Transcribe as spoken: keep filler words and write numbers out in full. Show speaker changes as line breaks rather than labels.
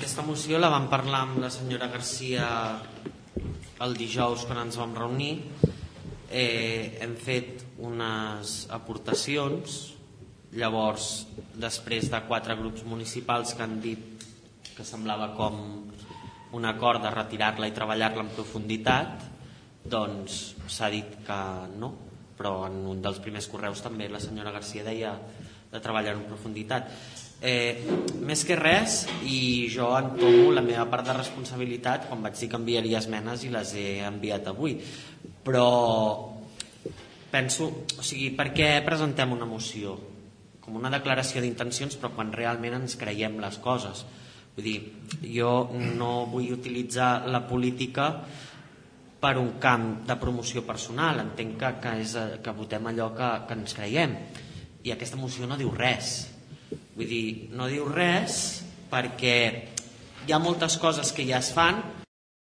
aquesta moció la vam parlar amb la senyora Garcia el dijous quan ens vam reunir. Eh, hem fet unes aportacions, llavors després de quatre grups municipals que han dit que semblava com un acord de retirar-la i treballar-la en profunditat, doncs s'ha dit que no, però en un dels primers correus també la senyora Garcia deia de treballar en profunditat. Eh, més que res, i jo entomo la meva part de responsabilitat quan vaig dir que enviaria esmenes i les he enviat avui, però penso, o sigui, per què presentem una moció? Com una declaració d'intencions, però quan realment ens creiem les coses. Vull dir, jo no vull utilitzar la política per un camp de promoció personal, entenc que, que, és, que votem allò que, que ens creiem, i aquesta moció no diu res. Vull dir, no diu res perquè hi ha moltes coses que ja es fan